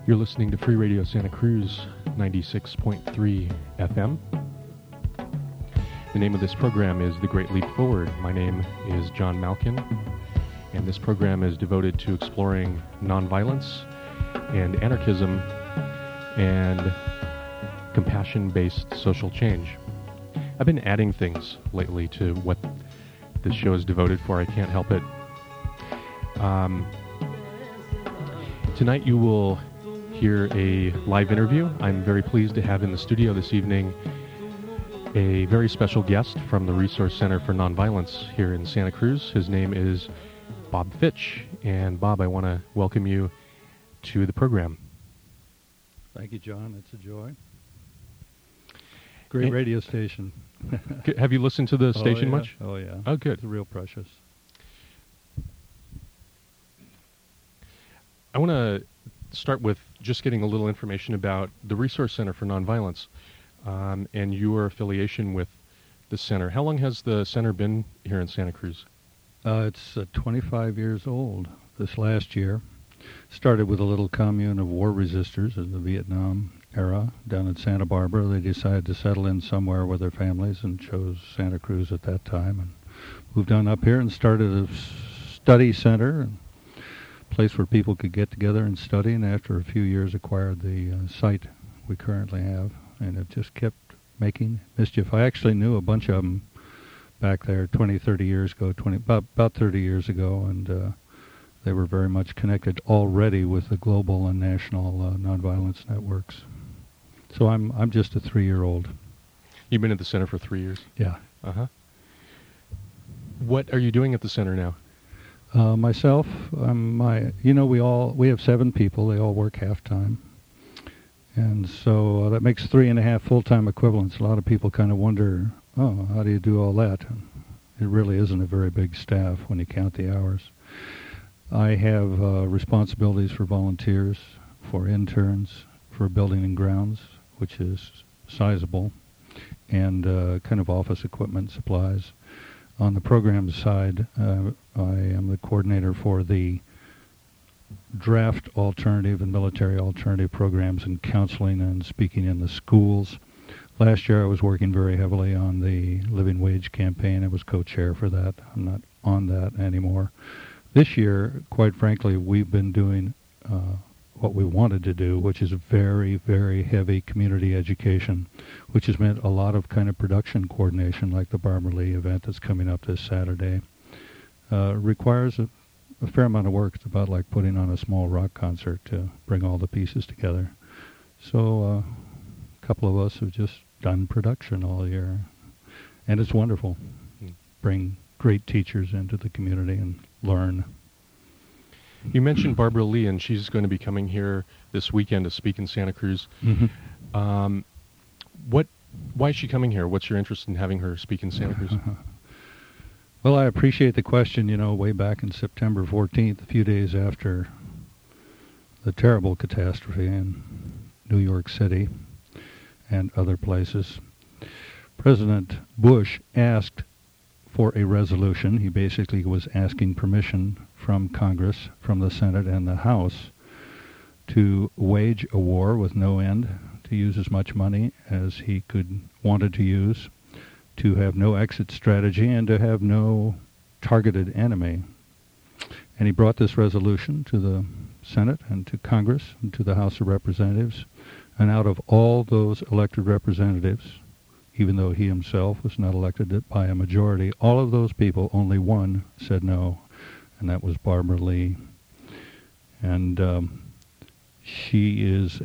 You're listening to Free Radio Santa Cruz, 96.3 FM. The name of this program is The Great Leap Forward. My name is John Malkin, and this program is devoted to exploring nonviolence and anarchism and compassion-based social change. I've been adding things lately to what this show is devoted for. I can't help it. Tonight you will hear a live interview. I'm very pleased to have in the studio this evening a very special guest from the Resource Center for Nonviolence here in Santa Cruz. His name is Bob Fitch. And Bob, I want to welcome you to the program. Thank you, John. It's a joy. Great radio station. Have you listened to the station much? Oh, yeah. Oh, good. It's real precious. I want to start with just getting a little information about the Resource Center for Nonviolence and your affiliation with the center. How long has the center been here in Santa Cruz? It's 25 years old this last year. Started with a little commune of war resistors in the Vietnam era down in Santa Barbara. They decided to settle in somewhere with their families and chose Santa Cruz at that time, and moved on up here and started a study center, place where people could get together and study, and after a few years acquired the site we currently have, and it just kept making mischief. I actually knew a bunch of them back there 20, 30 years ago, about 30 years ago, and they were very much connected already with the global and national nonviolence networks. So I'm just a 3-year-old. You've been at the center for 3 years? Yeah. Uh-huh. What are you doing at the center now? Myself, we have 7 people. They all work half-time. And so that makes 3.5 full-time equivalents. A lot of people kind of wonder, how do you do all that? It really isn't a very big staff when you count the hours. I have responsibilities for volunteers, for interns, for building and grounds, which is sizable, and kind of office equipment supplies. On the program side, I am the coordinator for the draft alternative and military alternative programs and counseling and speaking in the schools. Last year I was working very heavily on the living wage campaign. I was co-chair for that. I'm not on that anymore. This year, quite frankly, we've been doing what we wanted to do, which is very, very heavy community education, which has meant a lot of kind of production coordination, like the Barbara Lee event that's coming up this Saturday. Requires a fair amount of work. It's about like putting on a small rock concert to bring all the pieces together. So a couple of us have just done production all year, and it's wonderful. Bring great teachers into the community and learn. You mentioned Barbara Lee, and she's going to be coming here this weekend to speak in Santa Cruz. Mm-hmm. Why is she coming here? What's your interest in having her speak in Santa Cruz? Well, I appreciate the question. Way back in September 14th, a few days after the terrible catastrophe in New York City and other places, President Bush asked for a resolution. He basically was asking permission from Congress, from the Senate and the House, to wage a war with no end, to use as much money as he wanted to use, to have no exit strategy, and to have no targeted enemy. And he brought this resolution to the Senate and to Congress and to the House of Representatives. And out of all those elected representatives, even though he himself was not elected by a majority, all of those people, only one said no, and that was Barbara Lee. And she is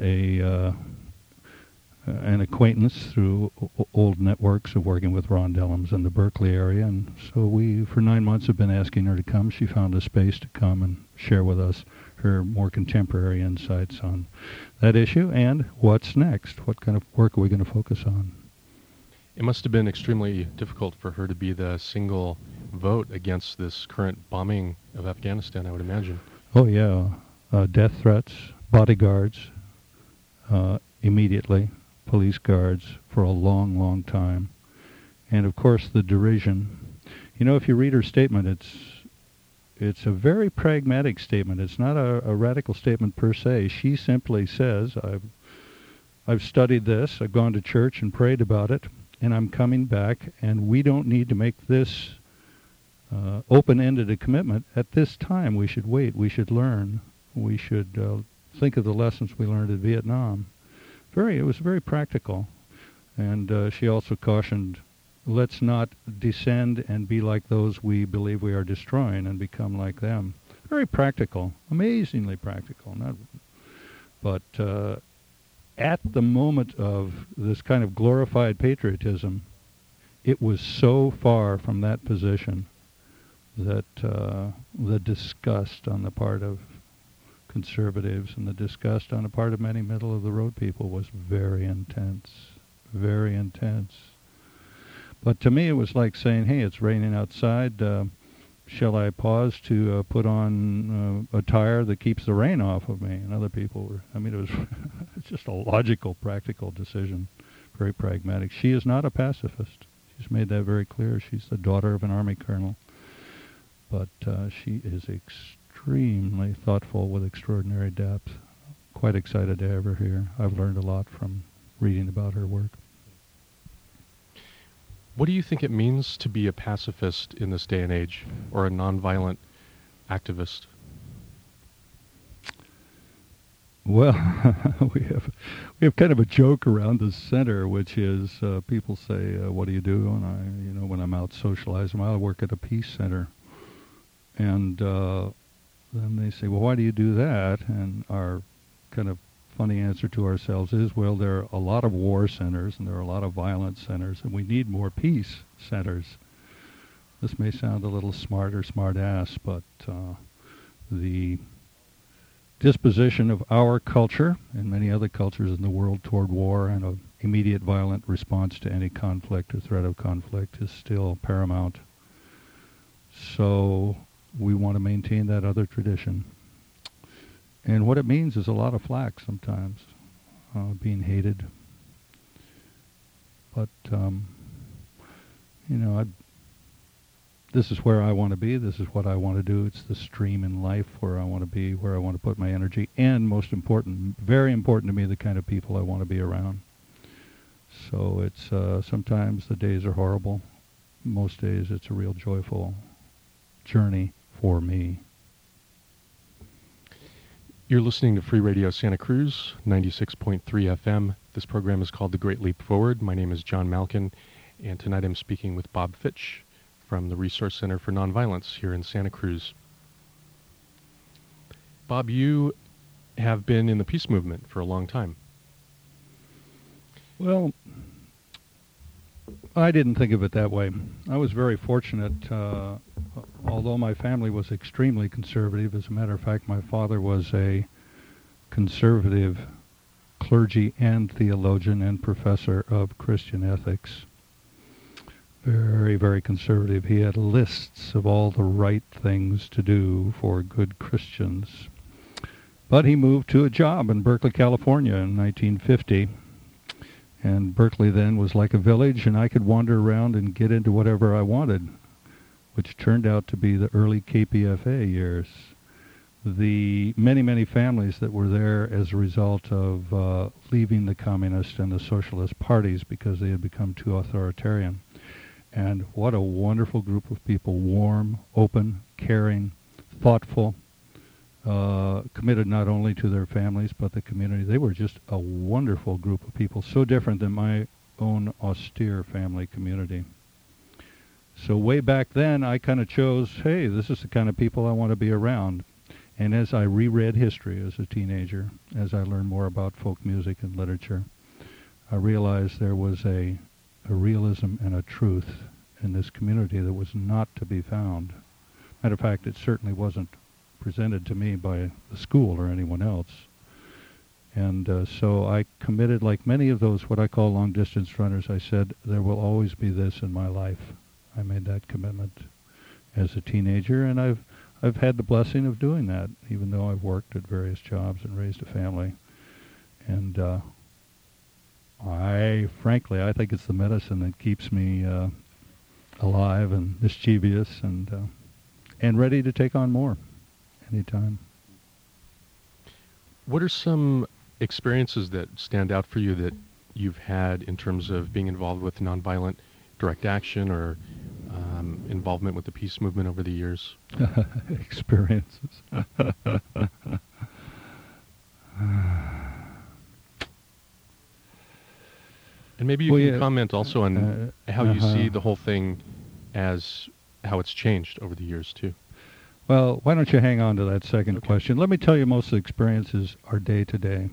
an acquaintance through old networks of working with Ron Dellums in the Berkeley area, and so we, for 9 months, have been asking her to come. She found a space to come and share with us her more contemporary insights on that issue and what's next. What kind of work are we going to focus on? It must have been extremely difficult for her to be the single vote against this current bombing of Afghanistan, I would imagine. Oh, yeah. Death threats, bodyguards, immediately, police guards for a long, long time. And, of course, the derision. If you read her statement, it's a very pragmatic statement. It's not a radical statement per se. She simply says, I've studied this, I've gone to church and prayed about it, and I'm coming back, and we don't need to make this open-ended a commitment at this time. We should wait. We should learn. We should think of the lessons we learned in Vietnam. It was very practical. And she also cautioned, let's not descend and be like those we believe we are destroying and become like them. Very practical, amazingly practical. But at the moment of this kind of glorified patriotism, it was so far from that position that the disgust on the part of conservatives and the disgust on the part of many middle-of-the-road people was very intense, very intense. But to me it was like saying, hey, it's raining outside, shall I pause to put on a tire that keeps the rain off of me? And other people were, it was just a logical, practical decision, very pragmatic. She is not a pacifist. She's made that very clear. She's the daughter of an Army colonel. But she is extremely thoughtful with extraordinary depth. Quite excited to have her here. I've learned a lot from reading about her work. What do you think it means to be a pacifist in this day and age, or a nonviolent activist? Well, we have kind of a joke around the center, which is people say, "What do you do?" And when I'm out socializing, I work at a peace center, and then they say, "Well, why do you do that?" And our kind of funny answer to ourselves is, well, there are a lot of war centers and there are a lot of violent centers, and we need more peace centers. This may sound a little smart or smart-ass, but the disposition of our culture and many other cultures in the world toward war and an immediate violent response to any conflict or threat of conflict is still paramount. So we want to maintain that other tradition. And what it means is a lot of flack sometimes, being hated. But, this is where I want to be. This is what I want to do. It's the stream in life where I want to be, where I want to put my energy. And most important, very important to me, the kind of people I want to be around. So it's sometimes the days are horrible. Most days it's a real joyful journey for me. You're listening to Free Radio Santa Cruz, 96.3 FM. This program is called The Great Leap Forward. My name is John Malkin, and tonight I'm speaking with Bob Fitch from the Resource Center for Nonviolence here in Santa Cruz. Bob, you have been in the peace movement for a long time. Well, I didn't think of it that way. I was very fortunate. Although my family was extremely conservative, as a matter of fact, my father was a conservative clergy and theologian and professor of Christian ethics. Very, very conservative. He had lists of all the right things to do for good Christians. But he moved to a job in Berkeley, California in 1950. And Berkeley then was like a village, and I could wander around and get into whatever I wanted, which turned out to be the early KPFA years. The many, many families that were there as a result of leaving the communist and the socialist parties because they had become too authoritarian. And what a wonderful group of people, warm, open, caring, thoughtful, committed not only to their families but the community. They were just a wonderful group of people, so different than my own austere family community. So way back then, I kind of chose, hey, this is the kind of people I want to be around. And as I reread history as a teenager, as I learned more about folk music and literature, I realized there was a realism and a truth in this community that was not to be found. Matter of fact, it certainly wasn't presented to me by the school or anyone else. And so I committed, like many of those what I call long-distance runners, I said, there will always be this in my life. I made that commitment as a teenager, and I've had the blessing of doing that, even though I've worked at various jobs and raised a family. And I think it's the medicine that keeps me alive and mischievous and and ready to take on more anytime. What are some experiences that stand out for you that you've had in terms of being involved with nonviolent direct action or involvement with the peace movement over the years? Experiences. And maybe you can comment also on how you see the whole thing as how it's changed over the years, too. Well, why don't you hang on to that second question? Let me tell you, most of the experiences are day-to-day.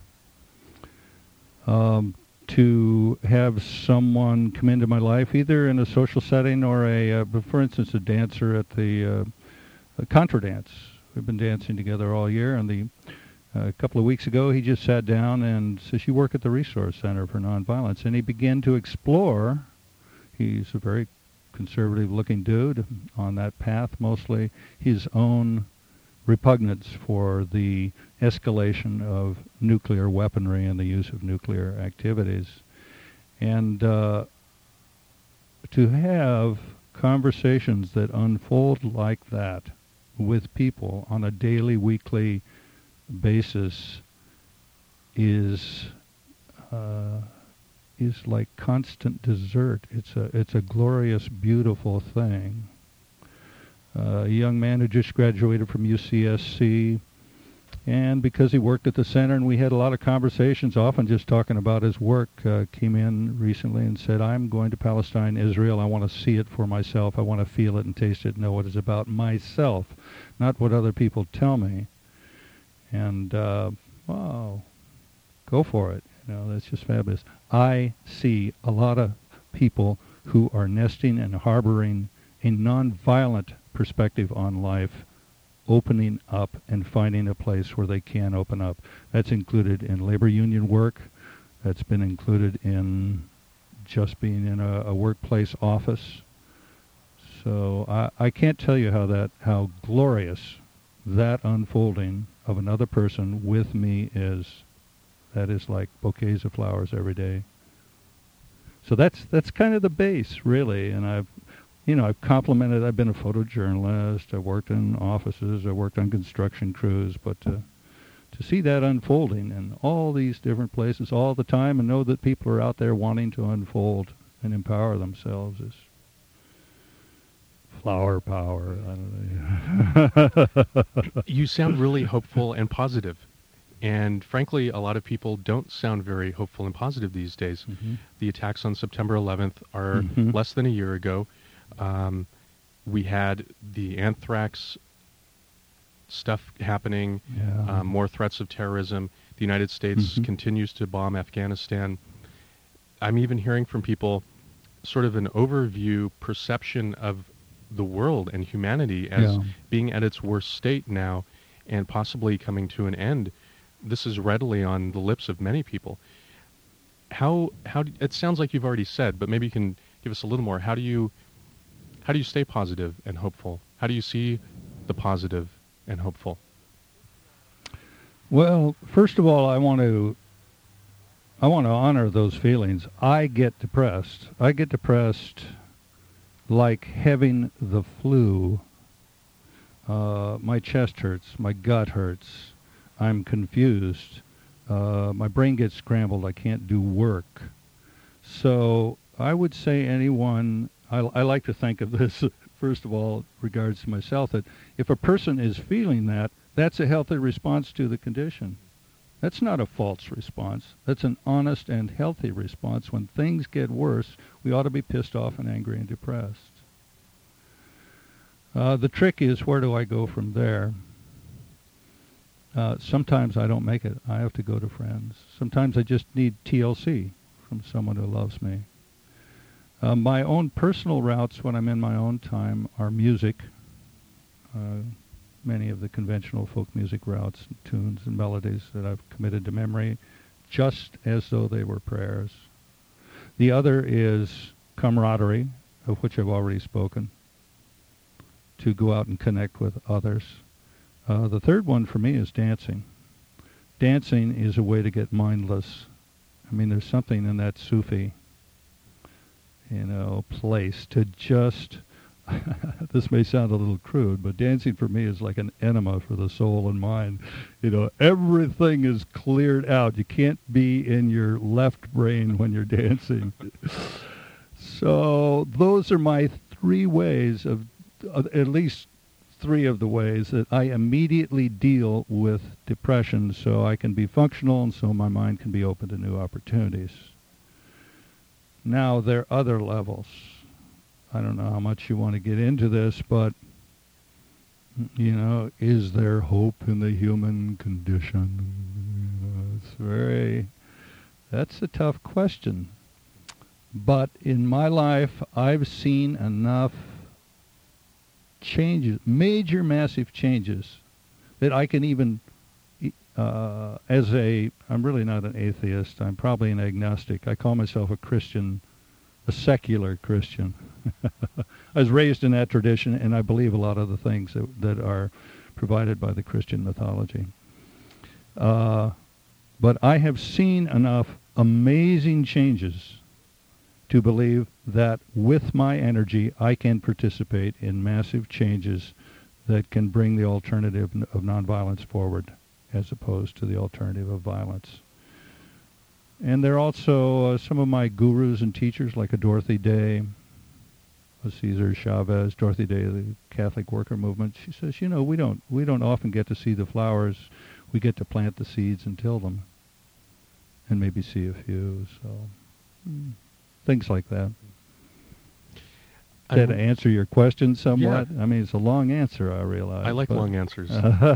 To have someone come into my life, either in a social setting or for instance, a dancer at the Contra Dance. We've been dancing together all year, and a couple of weeks ago, he just sat down and says, "You work at the Resource Center for Nonviolence," and he began to explore. He's a very conservative-looking dude on that path, mostly his own repugnance for the escalation of nuclear weaponry and the use of nuclear activities. And to have conversations that unfold like that with people on a daily, weekly basis is like constant dessert. It's a glorious, beautiful thing. A young man who just graduated from UCSC, and because he worked at the center and we had a lot of conversations, often just talking about his work, came in recently and said, "I'm going to Palestine, Israel. I want to see it for myself. I want to feel it and taste it, know what it's about myself, not what other people tell me." And, wow, go for it. That's just fabulous. I see a lot of people who are nesting and harboring a nonviolent perspective on life, opening up and finding a place where they can open up. That's included in labor union work. That's been included in just being in a workplace office. So I can't tell you how glorious that unfolding of another person with me is. That is like bouquets of flowers every day. So that's kind of the base, really. And I've complimented. I've been a photojournalist. I've worked in offices. I've worked on construction crews. But to see that unfolding in all these different places all the time, and know that people are out there wanting to unfold and empower themselves, is flower power. I don't know. You sound really hopeful and positive. And frankly, a lot of people don't sound very hopeful and positive these days. Mm-hmm. The attacks on September 11th are less than a year ago. We had the anthrax stuff happening, more threats of terrorism. The United States continues to bomb Afghanistan. I'm even hearing from people sort of an overview perception of the world and humanity as being at its worst state now and possibly coming to an end. This is readily on the lips of many people. How it sounds like you've already said, but maybe you can give us a little more. How do you stay positive and hopeful? How do you see the positive and hopeful? Well, first of all, I want to honor those feelings. I get depressed. I get depressed like having the flu. My chest hurts. My gut hurts. I'm confused. My brain gets scrambled. I can't do work. So I would say anyone, I like to think of this, first of all, regards to myself, that if a person is feeling that, that's a healthy response to the condition. That's not a false response. That's an honest and healthy response. When things get worse, we ought to be pissed off and angry and depressed. The trick is, where do I go from there? Sometimes I don't make it. I have to go to friends. Sometimes I just need TLC from someone who loves me. My own personal routes when I'm in my own time are music. Many of the conventional folk music routes, and tunes and melodies that I've committed to memory, just as though they were prayers. The other is camaraderie, of which I've already spoken, to go out and connect with others. The third one for me is dancing. Dancing is a way to get mindless. I mean, there's something in that Sufi, place to just this may sound a little crude, but dancing for me is like an enema for the soul and mind. You know, everything is cleared out. You can't be in your left brain when you're dancing. So those are my three ways of, at least three of the ways that I immediately deal with depression so I can be functional and so my mind can be open to new opportunities. Now, there are other levels. I don't know how much you want to get into this, but, you know, is there hope in the human condition? That's a tough question. But in my life, I've seen enough changes, major, massive changes, that I can even, I'm really not an atheist, I'm probably an agnostic. I call myself a Christian, a secular Christian. I was raised in that tradition, and I believe a lot of the things that are provided by the Christian mythology. But I have seen enough amazing changes to believe that with my energy, I can participate in massive changes that can bring the alternative of nonviolence forward, as opposed to the alternative of violence. And there are also some of my gurus and teachers, like a Dorothy Day, a Cesar Chavez, Dorothy Day of the Catholic Worker Movement. She says, you know, we don't often get to see the flowers. We get to plant the seeds and till them, and maybe see a few. So things like that. Did I answer your question somewhat? Yeah. I mean, it's a long answer, I realize. I like long answers.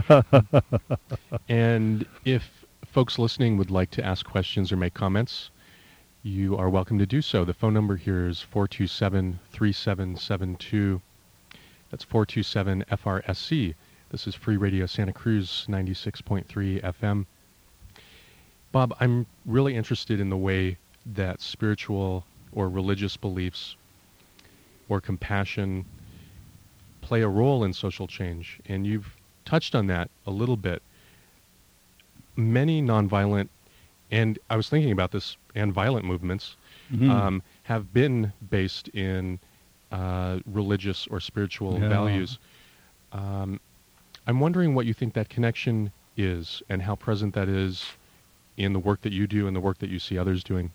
And if folks listening would like to ask questions or make comments, you are welcome to do so. The phone number here is 427-3772. That's 427-FRSC. This is Free Radio Santa Cruz, 96.3 FM. Bob, I'm really interested in the way that spiritual or religious beliefs or compassion play a role in social change. And you've touched on that a little bit. Many nonviolent, and I was thinking about this, and violent movements have been based in religious or spiritual values. I'm wondering what you think that connection is and how present that is in the work that you do and the work that you see others doing.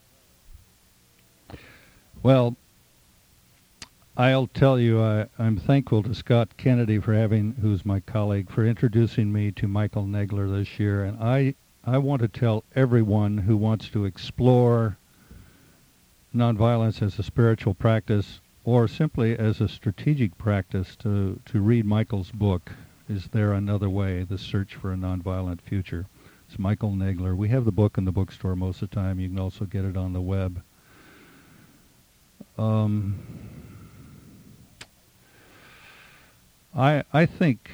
Well, I'll tell you, I'm thankful to Scott Kennedy who's my colleague, for introducing me to Michael Negler this year. And I want to tell everyone who wants to explore nonviolence as a spiritual practice or simply as a strategic practice to read Michael's book, Is There Another Way? The Search for a Nonviolent Future. It's Michael Negler. We have the book in the bookstore most of the time. You can also get it on the web. I think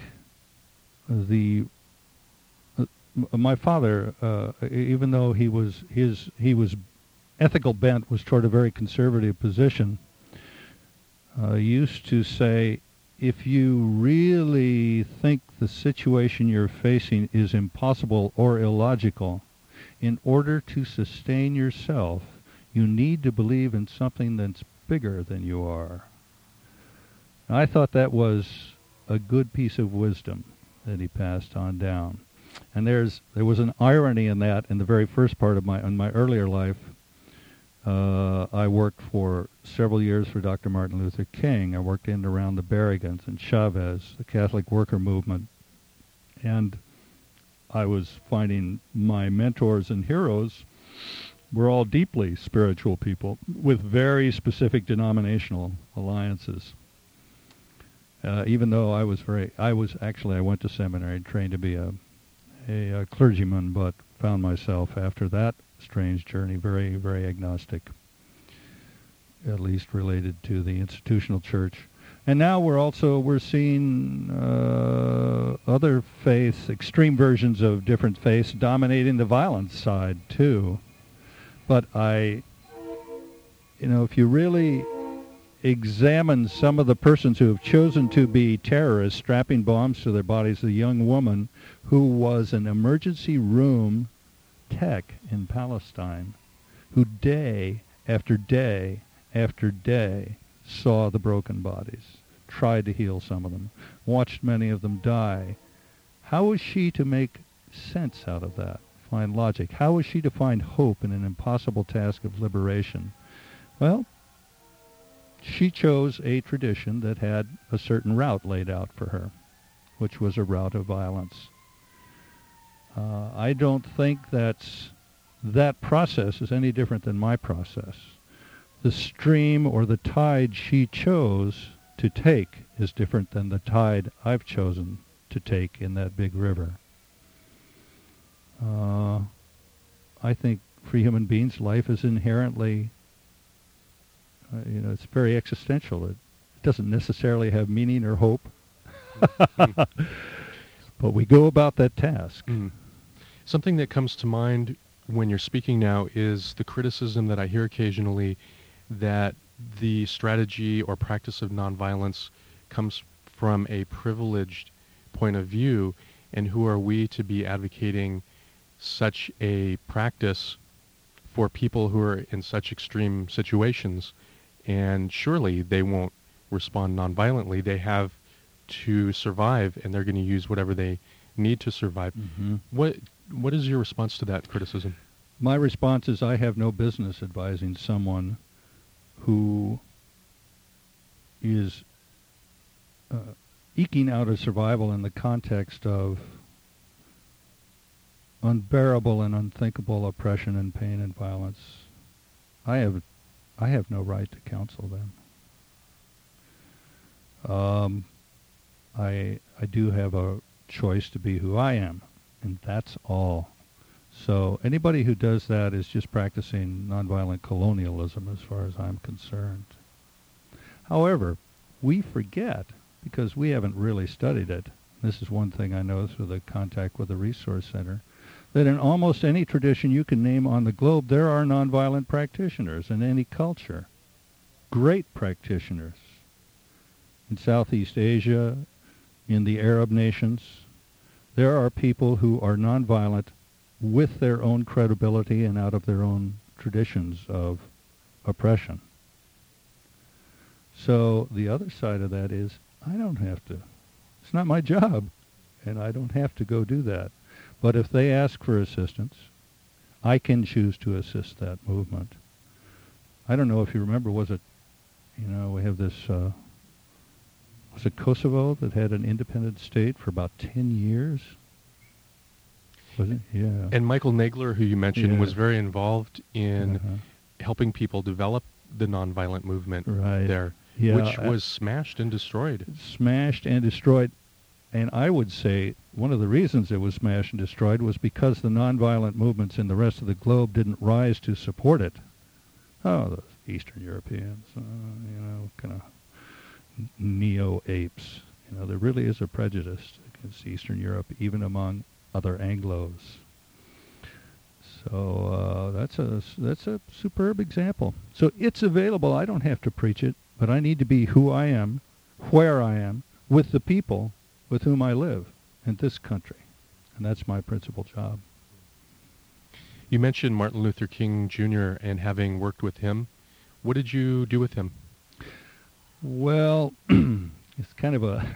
my father, even though his ethical bent was toward a very conservative position, used to say, if you really think the situation you're facing is impossible or illogical, in order to sustain yourself, you need to believe in something that's bigger than you are. I thought that was a good piece of wisdom that he passed on down. And there was an irony in that. In the very first part of my earlier life, I worked for several years for Dr. Martin Luther King. I worked in and around the Berrigans and Chavez, the Catholic Worker Movement. And I was finding my mentors and heroes were all deeply spiritual people with very specific denominational alliances. Even though I went to seminary, trained to be a clergyman, but found myself after that strange journey very, very agnostic, at least related to the institutional church. And now we're seeing other faiths, extreme versions of different faiths, dominating the violence side too. But if you really examine some of the persons who have chosen to be terrorists, strapping bombs to their bodies, a young woman who was an emergency room tech in Palestine, who day after day after day saw the broken bodies. tried to heal some of them, watched many of them die. How was she to make sense out of that, find logic? How was she to find hope in an impossible task of liberation? Well, she chose a tradition that had a certain route laid out for her, which was a route of violence. I don't think that process is any different than my process. The stream or the tide she chose to take is different than the tide I've chosen to take in that big river. I think for human beings, life is inherently, it's very existential. It doesn't necessarily have meaning or hope, but we go about that task. Something that comes to mind when you're speaking now is the criticism that I hear occasionally that the strategy or practice of nonviolence comes from a privileged point of view, and who are we to be advocating such a practice for people who are in such extreme situations? And surely they won't respond nonviolently. They have to survive, and they're going to use whatever they need to survive. What is your response to that criticism? My response is I have no business advising someone who is eking out a survival in the context of unbearable and unthinkable oppression and pain and violence. I have no right to counsel them. I do have a choice to be who I am, and that's all. So anybody who does that is just practicing nonviolent colonialism as far as I'm concerned. However, we forget, because we haven't really studied it, this is one thing I know through the contact with the Resource Center, that in almost any tradition you can name on the globe, there are nonviolent practitioners in any culture. Great practitioners. In Southeast Asia, in the Arab nations, there are people who are nonviolent with their own credibility and out of their own traditions of oppression. So the other side of that is, I don't have to. It's not my job, and I don't have to go do that. But if they ask for assistance, I can choose to assist that movement. I don't know if you remember, we have this, was it Kosovo that had an independent state for about 10 years? Was it? Yeah. And Michael Nagler, who you mentioned, was very involved in helping people develop the nonviolent movement there, which was smashed and destroyed. Smashed and destroyed. And I would say one of the reasons it was smashed and destroyed was because the nonviolent movements in the rest of the globe didn't rise to support it. Oh, those Eastern Europeans, kind of neo-apes. There really is a prejudice against Eastern Europe, even among other Anglos. So that's a superb example. So it's available. I don't have to preach it, but I need to be who I am, where I am, with the people with whom I live in this country. And that's my principal job. You mentioned Martin Luther King Jr. and having worked with him. What did you do with him? Well, it's kind of a...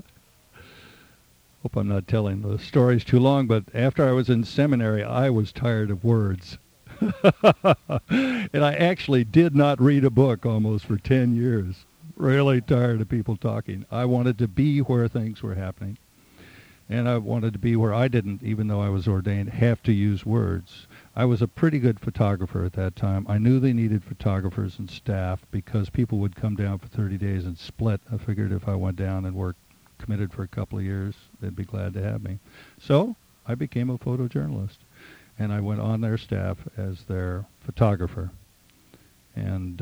Hope I'm not telling the stories too long, but after I was in seminary, I was tired of words. And I actually did not read a book almost for 10 years. Really tired of people talking. I wanted to be where things were happening. And I wanted to be where I didn't, even though I was ordained, have to use words. I was a pretty good photographer at that time. I knew they needed photographers and staff because people would come down for 30 days and split. I figured if I went down and worked committed for a couple of years, they'd be glad to have me. So I became a photojournalist, and I went on their staff as their photographer. And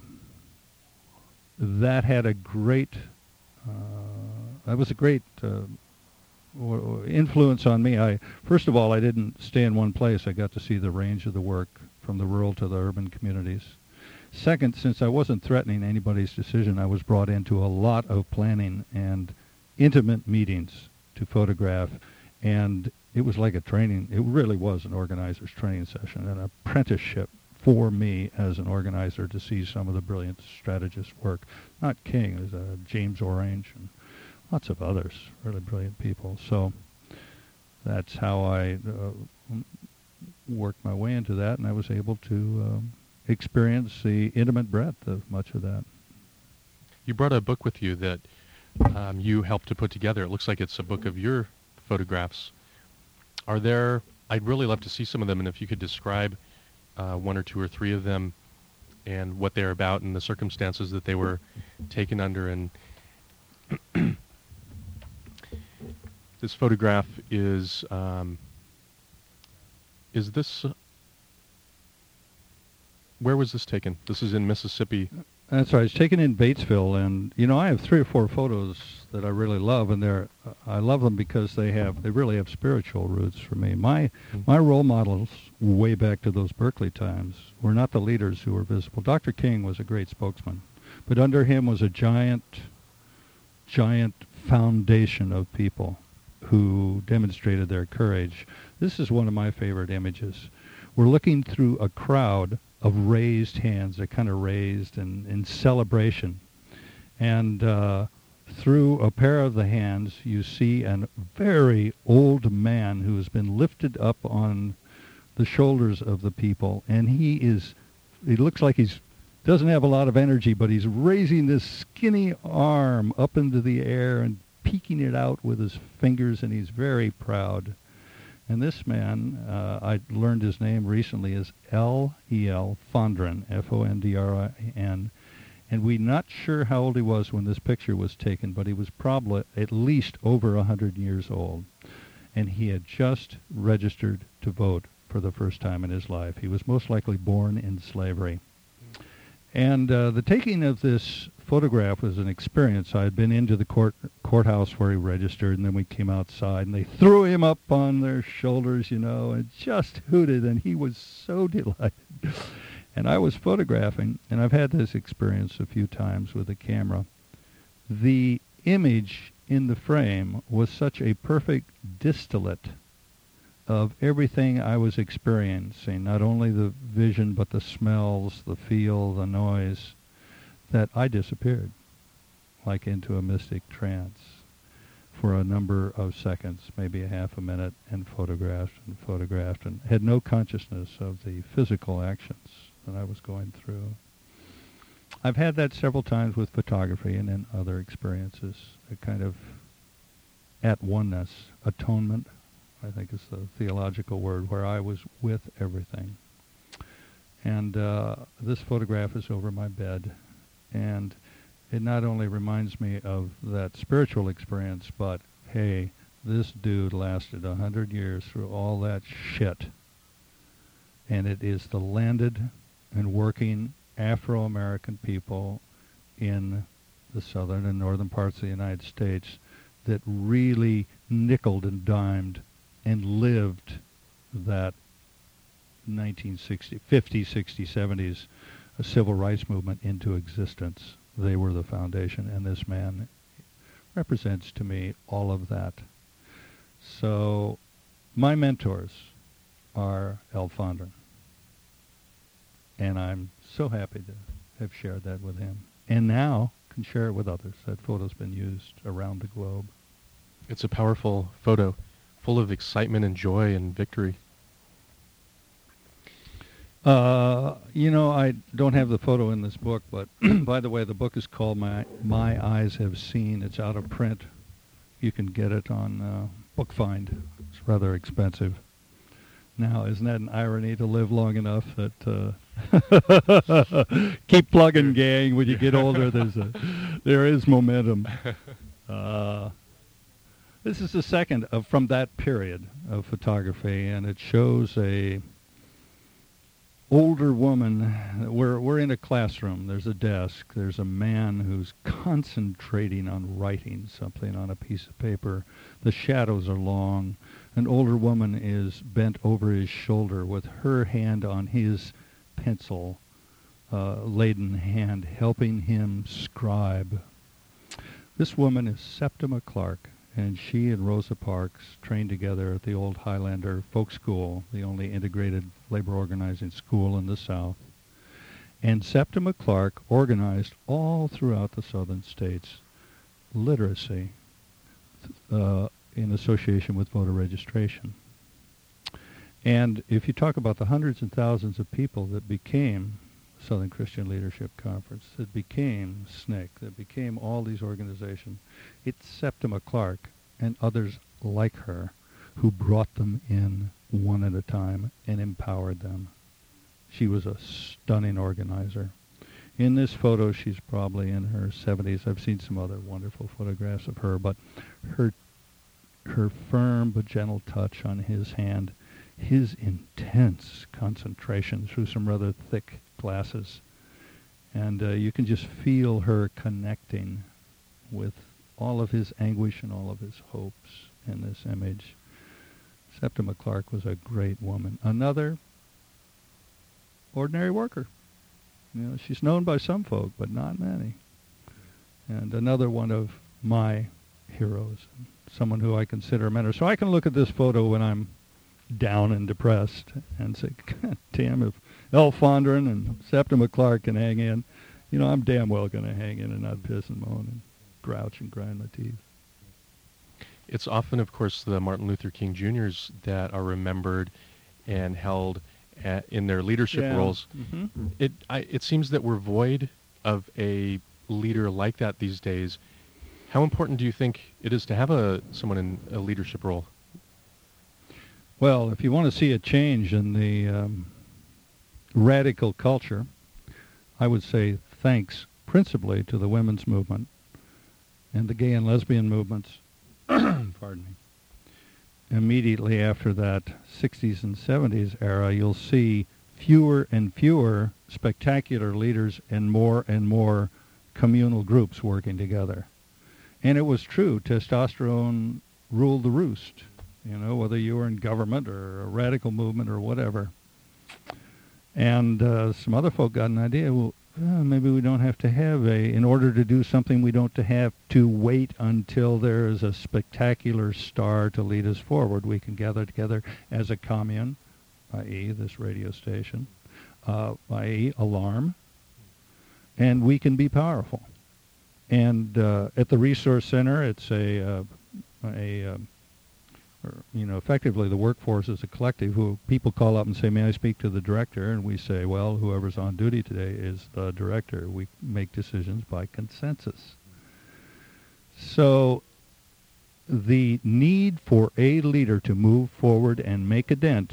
that had a great, that was a great influence on me. First of all, I didn't stay in one place. I got to see the range of the work from the rural to the urban communities. Second, since I wasn't threatening anybody's decision, I was brought into a lot of planning and intimate meetings to photograph, and it was like a training. It really was an organizer's training session, an apprenticeship for me as an organizer to see some of the brilliant strategists work. Not King, there's James Orange and lots of others, really brilliant people. So that's how I worked my way into that, and I was able to experience the intimate breadth of much of that. You brought a book with you that you helped to put together. It looks like it's a book of your photographs. I'd really love to see some of them, and if you could describe one or two or three of them and what they're about and the circumstances that they were taken under. And this photograph is this, where was this taken? This is in Mississippi. That's right. It's taken in Batesville, and I have 3 or 4 photos that I really love, and I love them because they really have spiritual roots for me. My role models, way back to those Berkeley times, were not the leaders who were visible. Dr. King was a great spokesman, but under him was a giant foundation of people who demonstrated their courage. This is one of my favorite images. We're looking through a crowd of raised hands. They're kind of raised in celebration. And through a pair of the hands, you see a very old man who has been lifted up on the shoulders of the people. And he looks like doesn't have a lot of energy, but he's raising this skinny arm up into the air and peeking it out with his fingers, and he's very proud. And this man, I learned his name recently, is L.E.L. Fondren, F-O-N-D-R-I-N. And we're not sure how old he was when this picture was taken, but he was probably at least over 100 years old. And he had just registered to vote for the first time in his life. He was most likely born in slavery. And the taking of this photograph was an experience. I had been into the courthouse where he registered, and then we came outside, and they threw him up on their shoulders, and just hooted, and he was so delighted. And I was photographing, and I've had this experience a few times with a camera. The image in the frame was such a perfect distillate of everything I was experiencing, not only the vision, but the smells, the feel, the noise, that I disappeared, like into a mystic trance for a number of seconds, maybe a half a minute, and photographed, and had no consciousness of the physical actions that I was going through. I've had that several times with photography and in other experiences, a kind of at-oneness, atonement, I think is the theological word, where I was with everything. And this photograph is over my bed, and it not only reminds me of that spiritual experience, but, hey, this dude lasted 100 years through all that shit. And it is the landed and working Afro-American people in the southern and northern parts of the United States that really nickeled and dimed and lived that 1960s, 50s, 60s, 70s civil rights movement into existence. They were the foundation, and this man represents to me all of that. So my mentors are L. Fondren, and I'm so happy to have shared that with him, and now can share it with others. That photo's been used around the globe. It's a powerful photo, full of excitement and joy and victory. I don't have the photo in this book, but by the way, the book is called My Eyes Have Seen. It's out of print. You can get it on BookFind. It's rather expensive. Now, isn't that an irony to live long enough that keep plugging, gang. When you get older, there is momentum. This is the second from that period of photography, and it shows a older woman. We're in a classroom. There's a desk. There's a man who's concentrating on writing something on a piece of paper. The shadows are long. An older woman is bent over his shoulder with her hand on his pencil, laden hand, helping him scribe. This woman is Septima Clark, And she and Rosa Parks trained together at the old Highlander Folk School, the only integrated labor organizing school in the South. And Septima Clark organized all throughout the southern states literacy in association with voter registration. And if you talk about the hundreds and thousands of people that became Southern Christian Leadership Conference, that became SNCC, that became all these organizations, it's Septima Clark and others like her who brought them in one at a time and empowered them. She was a stunning organizer. In this photo, she's probably in her 70s. I've seen some other wonderful photographs of her, but her firm but gentle touch on his hand, his intense concentration through some rather thick glasses, and you can just feel her connecting with all of his anguish and all of his hopes in this image. Septima Clark was a great woman. Another ordinary worker. You know, she's known by some folk, but not many. And another one of my heroes, someone who I consider a mentor. So I can look at this photo when I'm down and depressed and say, God damn, if Elle Fondren and Septima Clark can hang in, you know, I'm damn well going to hang in and not piss and moan and grouch and grind my teeth. It's often, of course, the Martin Luther King Jr.'s that are remembered and held in their leadership roles. Mm-hmm. It seems that we're void of a leader like that these days. How important do you think it is to have someone in a leadership role? Well, if you want to see a change in the radical culture, I would say thanks principally to the women's movement and the gay and lesbian movements. Pardon me. Immediately after that 60s and 70s era, you'll see fewer and fewer spectacular leaders and more communal groups working together. And it was true. Testosterone ruled the roost, you know, whether you were in government or a radical movement or whatever. And some other folk got an idea, well, maybe we don't have to have in order to do something, we don't have to wait until there is a spectacular star to lead us forward. We can gather together as a commune, i.e. this radio station, i.e. Alarm, and we can be powerful. And at the Resource Center, it's effectively the workforce is a collective who people call up and say, may I speak to the director? And we say, well, whoever's on duty today is the director. We make decisions by consensus. So the need for a leader to move forward and make a dent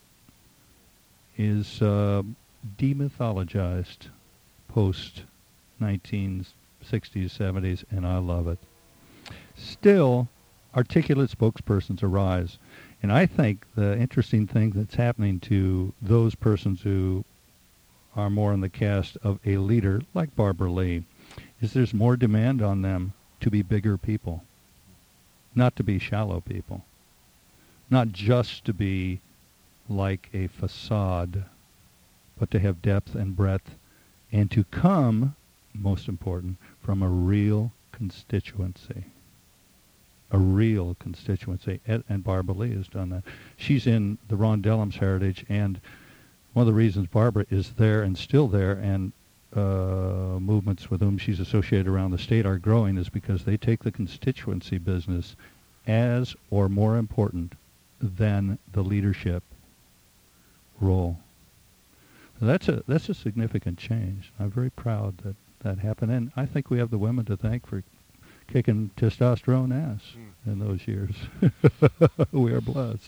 is demythologized post-1960s, 70s, and I love it. Still, articulate spokespersons arise. And I think the interesting thing that's happening to those persons who are more in the cast of a leader, like Barbara Lee, is there's more demand on them to be bigger people, not to be shallow people, not just to be like a facade, but to have depth and breadth, and to come, most important, from a real constituency. A real constituency, and Barbara Lee has done that. She's in the Ron Dellums heritage, and one of the reasons Barbara is there and still there, and movements with whom she's associated around the state are growing, is because they take the constituency business as or more important than the leadership role. So that's a significant change. I'm very proud that that happened, and I think we have the women to thank for kicking testosterone ass in those years. We are blessed.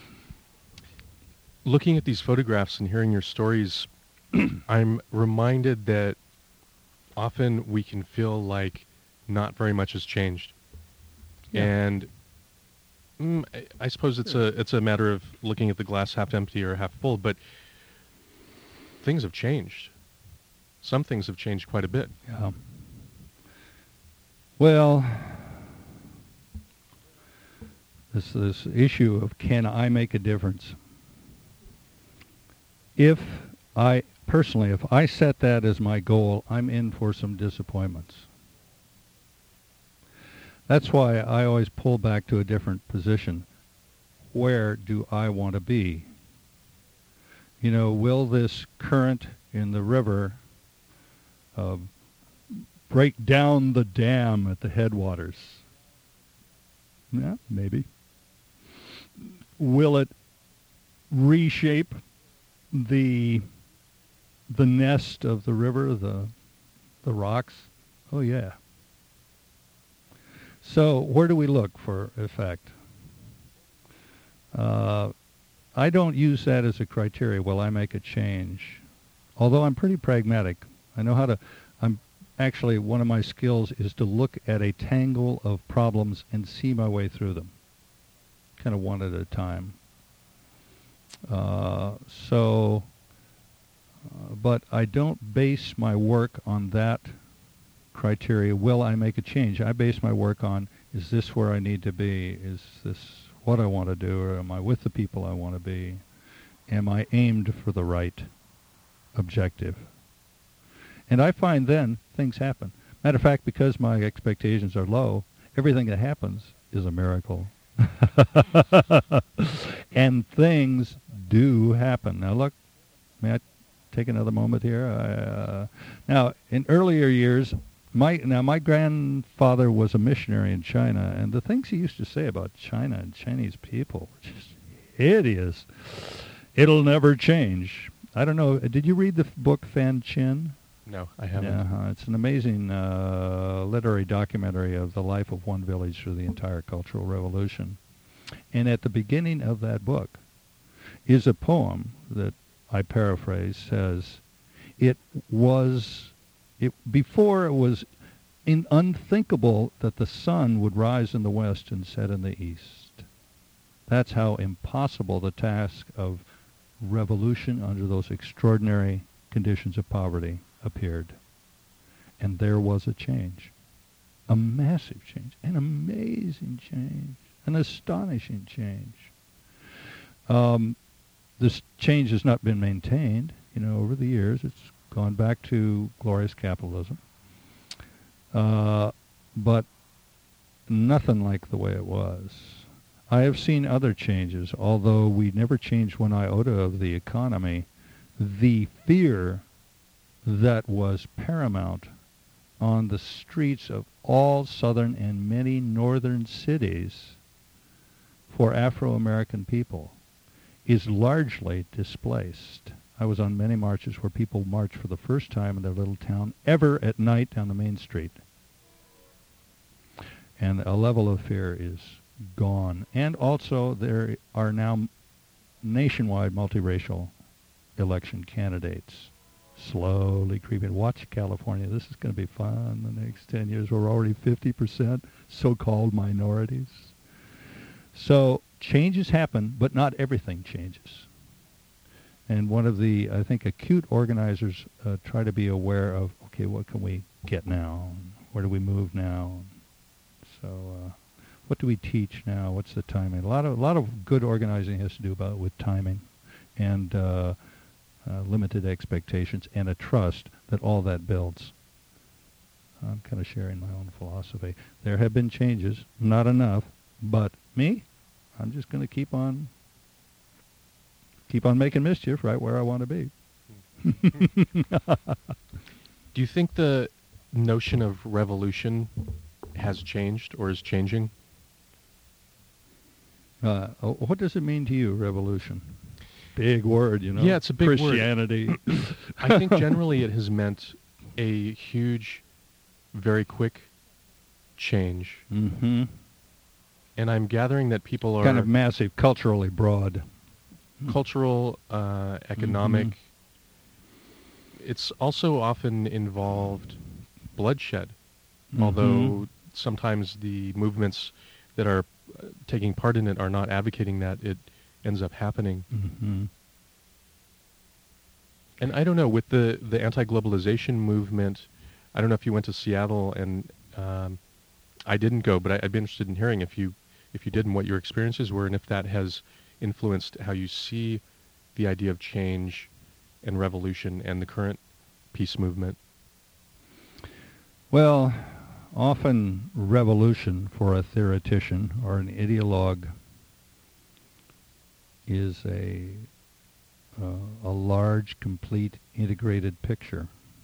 Looking at these photographs and hearing your stories, I'm reminded that often we can feel like not very much has changed. Yeah. And I suppose it's a matter of looking at the glass half empty or half full, but things have changed. Some things have changed quite a bit. Yeah. Well, this issue of can I make a difference? If I set that as my goal, I'm in for some disappointments. That's why I always pull back to a different position. Where do I want to be? You know, will this current in the river break down the dam at the headwaters? Yeah, maybe. Will it reshape the nest of the river, the rocks? Oh, yeah. So where do we look for effect? I don't use that as a criteria. Will I make a change? Although I'm pretty pragmatic. I know how to, actually, one of my skills is to look at a tangle of problems and see my way through them, kind of one at a time. But I don't base my work on that criteria. Will I make a change? I base my work on, is this where I need to be? Is this what I want to do? Or am I with the people I want to be? Am I aimed for the right objective? And I find then things happen. Matter of fact, because my expectations are low, everything that happens is a miracle. And things do happen. Now look, may I take another moment here? Now, in earlier years, my grandfather was a missionary in China, and the things he used to say about China and Chinese people were just hideous. It'll never change. I don't know. Did you read the book Fan Chin? No, I haven't. Yeah, it's an amazing literary documentary of the life of one village through the entire Cultural Revolution. And at the beginning of that book is a poem that I paraphrase, says, before it was unthinkable that the sun would rise in the west and set in the east. That's how impossible the task of revolution under those extraordinary conditions of poverty appeared. And there was a change, a massive change, an amazing change, an astonishing change. This change has not been maintained, over the years. It's gone back to glorious capitalism. But nothing like the way it was. I have seen other changes, although we never changed one iota of the economy. The fear that was paramount on the streets of all southern and many northern cities for Afro-American people is largely displaced. I was on many marches where people marched for the first time in their little town ever at night down the main street. And a level of fear is gone. And also there are now nationwide multiracial election candidates slowly creeping. Watch California. This is going to be fun the next 10 years. We're already 50% so-called minorities. So changes happen, but not everything changes. And one of the, I think, acute organizers try to be aware of, okay, what can we get now? Where do we move now? So what do we teach now? What's the timing? A lot of good organizing has to do with timing and limited expectations and a trust that all that builds. I'm kind of sharing my own philosophy. There have been changes, not enough, but me, I'm just going to keep on making mischief right where I want to be. Do you think the notion of revolution has changed or is changing? What does it mean to you, revolution? Big word, Yeah, it's a big Christianity. word. I think generally it has meant a huge, very quick change. Mm-hmm. And I'm gathering that people are... kind of massive, culturally broad. Cultural, economic. Mm-hmm. It's also often involved bloodshed, although sometimes the movements that are taking part in it are not advocating that. It ends up happening. Mm-hmm. And I don't know, with the anti-globalization movement, I don't know if you went to Seattle, and I didn't go, but I'd be interested in hearing if you did and what your experiences were, and if that has influenced how you see the idea of change and revolution and the current peace movement. Well, Often revolution for a theoretician or an ideologue is a large, complete, integrated picture.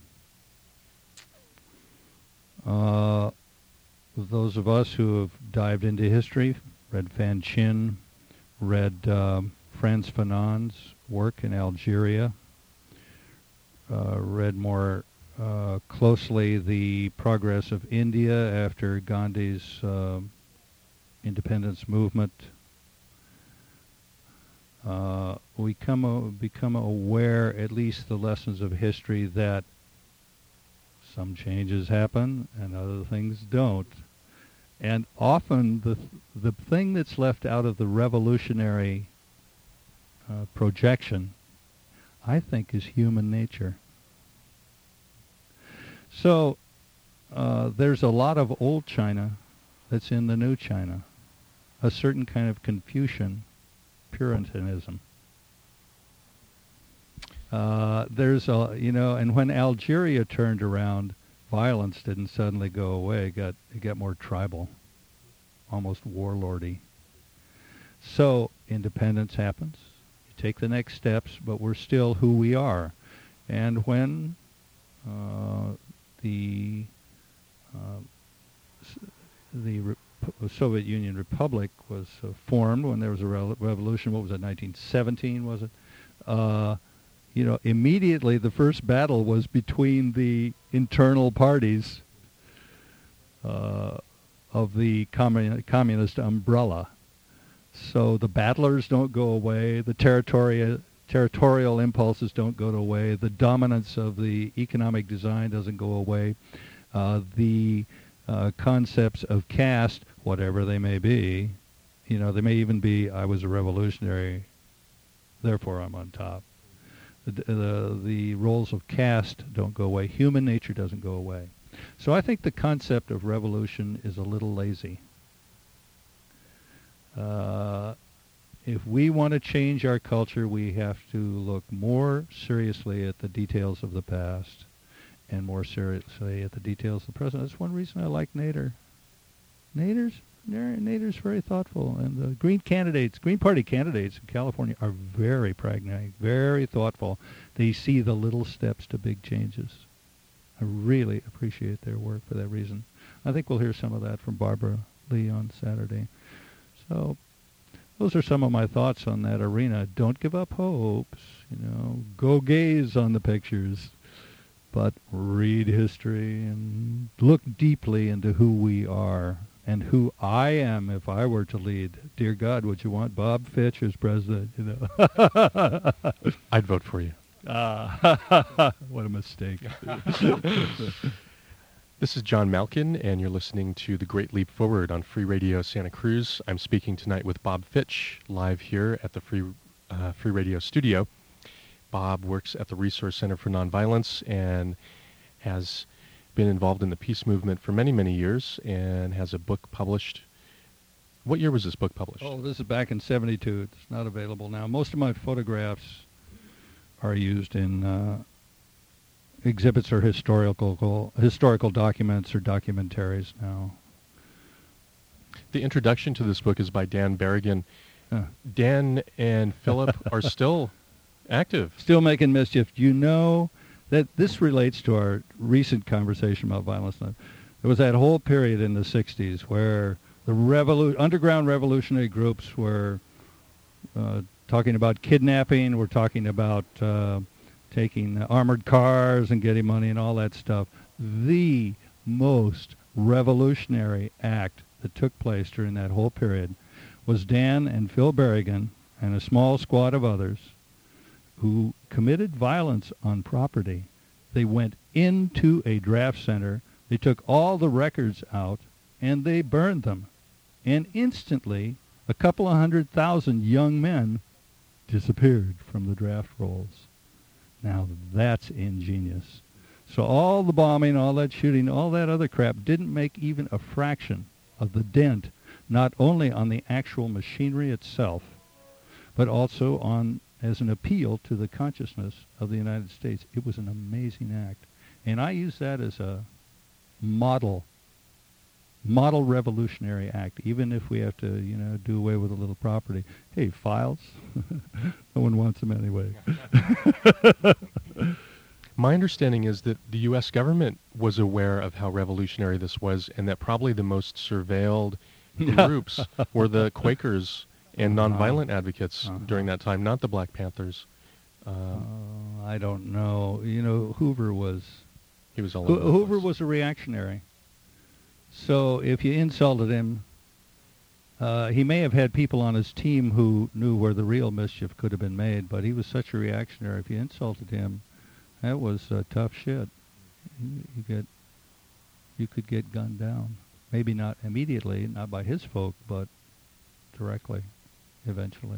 Those of us who have dived into history, read Fan Chin, read Frantz Fanon's work in Algeria, read more closely the progress of India after Gandhi's independence movement. We become aware, at least the lessons of history, that some changes happen and other things don't. And often the thing that's left out of the revolutionary projection, I think, is human nature. So there's a lot of old China that's in the new China, a certain kind of Confucian Puritanism. There's a, and when Algeria turned around, violence didn't suddenly go away. It got more tribal, almost warlordy. So independence happens. You take the next steps, but we're still who we are. And when the Soviet Union Republic was formed, when there was a revolution, what was it, 1917, was it? Immediately the first battle was between the internal parties of the communist umbrella. So the battlers don't go away, the territorial impulses don't go away, the dominance of the economic design doesn't go away, the concepts of caste, whatever they may be, they may even be, I was a revolutionary, therefore I'm on top. The roles of caste don't go away. Human nature doesn't go away. So I think the concept of revolution is a little lazy. If we want to change our culture, we have to look more seriously at the details of the past and more seriously at the details of the present. That's one reason I like Nader. Nader's very thoughtful, and the Green Party candidates in California are very pragmatic, very thoughtful. They see the little steps to big changes. I really appreciate their work for that reason. I think we'll hear some of that from Barbara Lee on Saturday. So those are some of my thoughts on that arena. Don't give up hopes, go gaze on the pictures, but read history and look deeply into who we are and who I am if I were to lead. Dear God, would you want Bob Fitch as president? I'd vote for you. What a mistake. This is John Malkin, and you're listening to The Great Leap Forward on Free Radio Santa Cruz. I'm speaking tonight with Bob Fitch, live here at the Free Radio studio. Bob works at the Resource Center for Nonviolence and has been involved in the peace movement for many, many years and has a book published. What year was this book published? Oh, this is back in 1972. It's not available now. Most of my photographs are used in exhibits or historical documents or documentaries now. The introduction to this book is by Dan Berrigan. Dan and Philip are still active. Still making mischief. You know that this relates to our recent conversation about violence. There was that whole period in the 60s where the underground revolutionary groups were talking about kidnapping, were talking about taking armored cars and getting money and all that stuff. The most revolutionary act that took place during that whole period was Dan and Phil Berrigan and a small squad of others who committed violence on property. They went into a draft center, they took all the records out, and they burned them. And instantly, a couple of 100,000 young men disappeared from the draft rolls. Now that's ingenious. So all the bombing, all that shooting, all that other crap didn't make even a fraction of the dent, not only on the actual machinery itself, but also on as an appeal to the consciousness of the United States. It was an amazing act. And I use that as a model model revolutionary act, even if we have to, do away with a little property. Hey, files? No one wants them anyway. My understanding is that the U.S. government was aware of how revolutionary this was, and that probably the most surveilled groups were the Quakers and nonviolent advocates during that time, not the Black Panthers. I don't know. Hoover was... He was all over the Hoover place. was a reactionary. So if you insulted him, he may have had people on his team who knew where the real mischief could have been made, but he was such a reactionary. If you insulted him, that was tough shit. You could get gunned down. Maybe not immediately, not by his folk, but directly, eventually.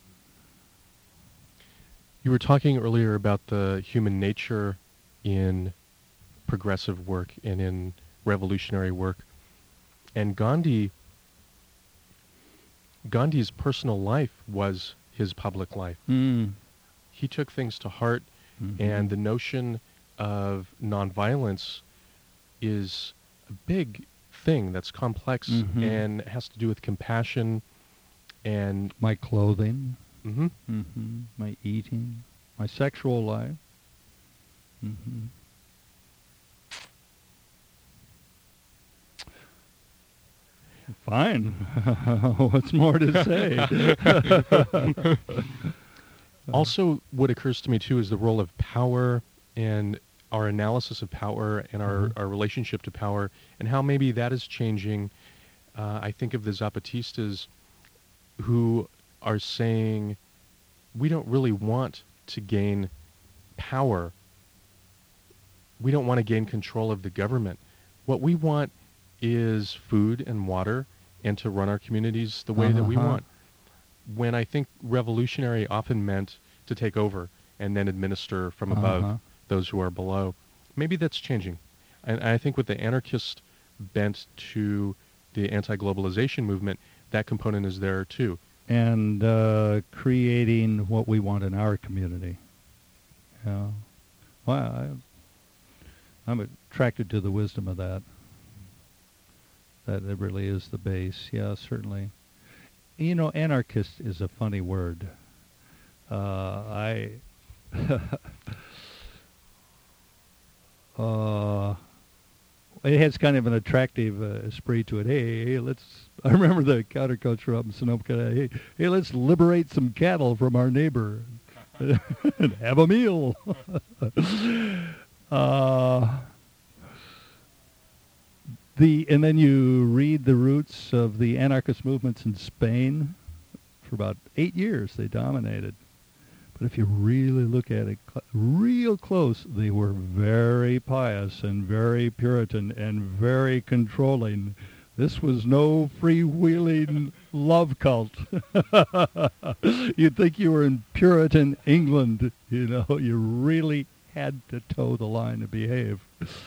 You were talking earlier about the human nature in progressive work and in revolutionary work. And Gandhi's personal life was his public life. He took things to heart, and the notion of nonviolence is a big thing that's complex and has to do with compassion and... My clothing, my eating, my sexual life. Fine. What's more to say? Also, what occurs to me, too, is the role of power and our analysis of power and our relationship to power and how maybe that is changing. I think of the Zapatistas who are saying, we don't really want to gain power. We don't want to gain control of the government. What we want is food and water and to run our communities the way that we want. When I think revolutionary often meant to take over and then administer from above those who are below. Maybe that's changing. And I think with the anarchist bent to the anti-globalization movement, that component is there too. And creating what we want in our community. Well, I'm attracted to the wisdom of that. That it really is the base. Yeah, certainly. Anarchist is a funny word. It has kind of an attractive esprit to it. Hey, I remember the counterculture up in Sonoma. Hey, let's liberate some cattle from our neighbor and have a meal. And then you read the roots of the anarchist movements in Spain. For about 8 years, they dominated. But if you really look at it real close, they were very pious and very Puritan and very controlling. This was no freewheeling love cult. You'd think you were in Puritan England. You really had to toe the line to behave.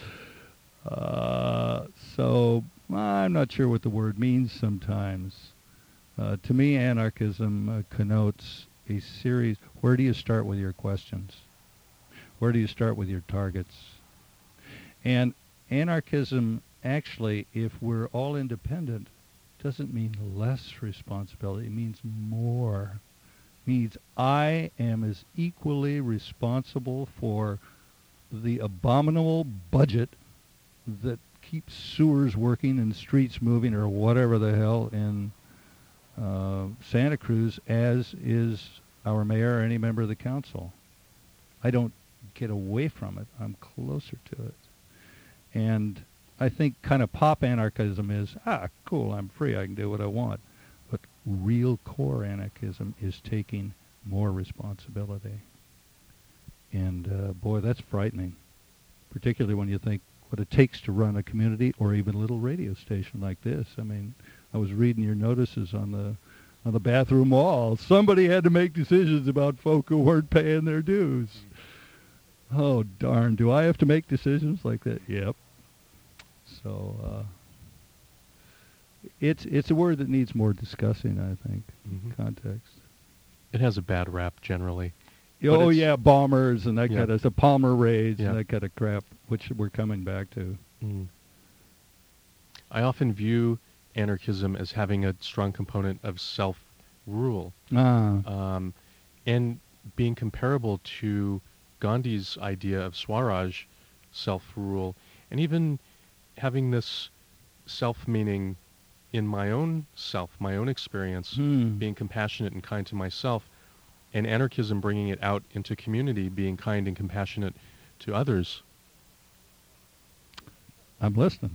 So I'm not sure what the word means sometimes. To me, anarchism connotes a series. Where do you start with your questions? Where do you start with your targets? And anarchism, actually, if we're all independent, doesn't mean less responsibility. It means more. It means I am as equally responsible for the abominable budget that keeps sewers working and streets moving or whatever the hell in Santa Cruz as is our mayor or any member of the council. I don't get away from it. I'm closer to it. And I think kind of pop anarchism is, cool, I'm free, I can do what I want. But real core anarchism is taking more responsibility. And boy, that's frightening, particularly when you think what it takes to run a community or even a little radio station like this. I mean, I was reading your notices on the bathroom wall. Somebody had to make decisions about folk who weren't paying their dues. Oh, darn. Do I have to make decisions like that? Yep. So it's a word that needs more discussing, I think, in context. It has a bad rap generally. Oh, yeah, bombers and that kind of stuff, Palmer raids and that kind of crap, which we're coming back to. I often view anarchism as having a strong component of self-rule, and being comparable to Gandhi's idea of Swaraj, self-rule, and even having this self-meaning in my own self, my own experience, being compassionate and kind to myself, and anarchism bringing it out into community, being kind and compassionate to others. I'm listening.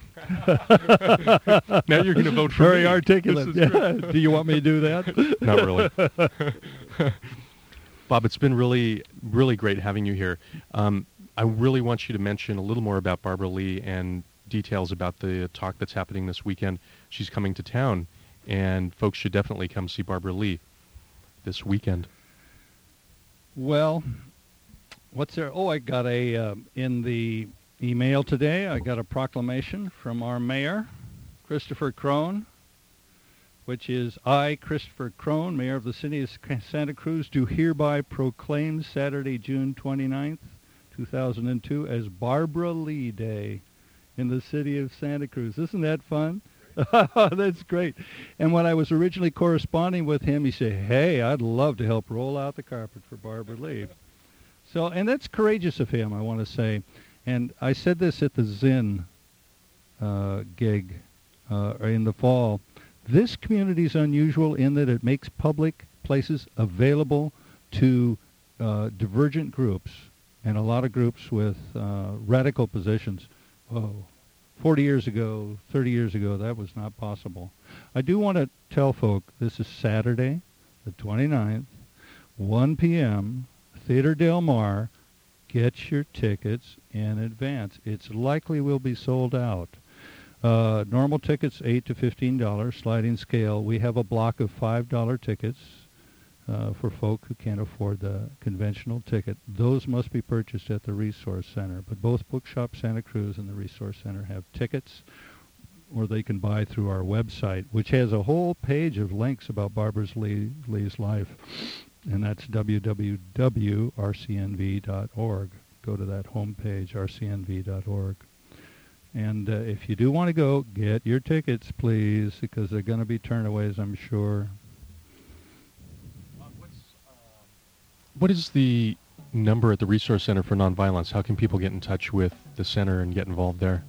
Now you're going to vote for Very me. articulate. Yeah. Do you want me to do that? Not really. Bob, it's been really, really great having you here. I really want you to mention a little more about Barbara Lee and details about the talk that's happening this weekend. She's coming to town, and folks should definitely come see Barbara Lee this weekend. Well, what's there? Oh, I got in the email today, I got a proclamation from our mayor, Christopher Crone, which is, I, Christopher Crone, mayor of the city of Santa Cruz, do hereby proclaim Saturday, June 29th, 2002, as Barbara Lee Day in the city of Santa Cruz. Isn't that fun? That's great. And when I was originally corresponding with him, he said, hey, I'd love to help roll out the carpet for Barbara Lee. So, and that's courageous of him, I want to say. And I said this at the Zinn gig in the fall. This community is unusual in that it makes public places available to divergent groups, and a lot of groups with radical positions. Oh, 40 years ago, 30 years ago, that was not possible. I do want to tell folk this is Saturday, the 29th, 1 p.m., Theater Del Mar. Get your tickets in advance. It's likely will be sold out. Normal tickets, $8 to $15, sliding scale. We have a block of $5 tickets for folk who can't afford the conventional ticket. Those must be purchased at the Resource Center. But both Bookshop Santa Cruz and the Resource Center have tickets, or they can buy through our website, which has a whole page of links about Barbara Lee's life. And that's www.rcnv.org. Go to that homepage, rcnv.org. And if you do want to go, get your tickets, please, because they're going to be turnaways, I'm sure. What is the number at the Resource Center for Nonviolence? How can people get in touch with the center and get involved there?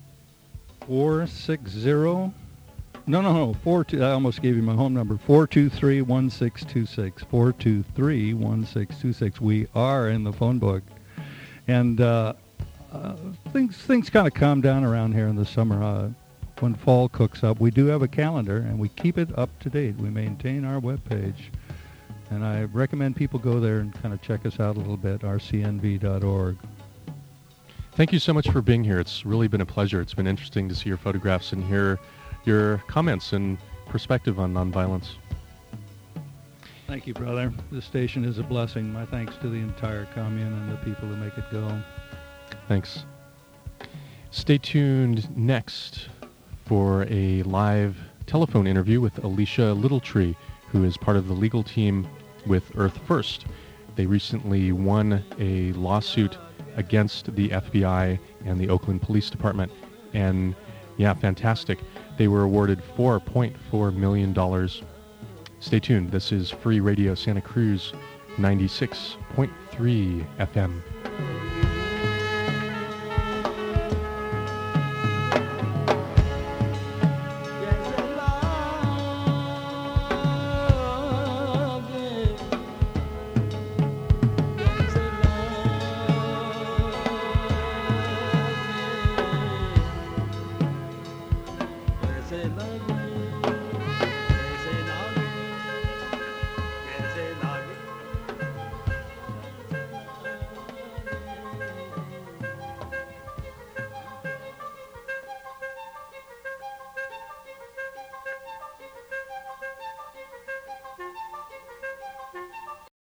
460... No. 42. I almost gave you my home number. 423-1626. 423-1626. We are in the phone book, and things kind of calm down around here in the summer. When fall cooks up, we do have a calendar, and we keep it up to date. We maintain our webpage, and I recommend people go there and kind of check us out a little bit. rcnv.org. Thank you so much for being here. It's really been a pleasure. It's been interesting to see your photographs and hear your comments and perspective on nonviolence. Thank you, brother. This station is a blessing. My thanks to the entire commune and the people who make it go. Thanks. Stay tuned next for a live telephone interview with Alicia Littletree, who is part of the legal team with Earth First. They recently won a lawsuit against the FBI and the Oakland Police Department. And yeah, fantastic. They were awarded $4.4 million. Stay tuned. This is Free Radio Santa Cruz 96.3 FM.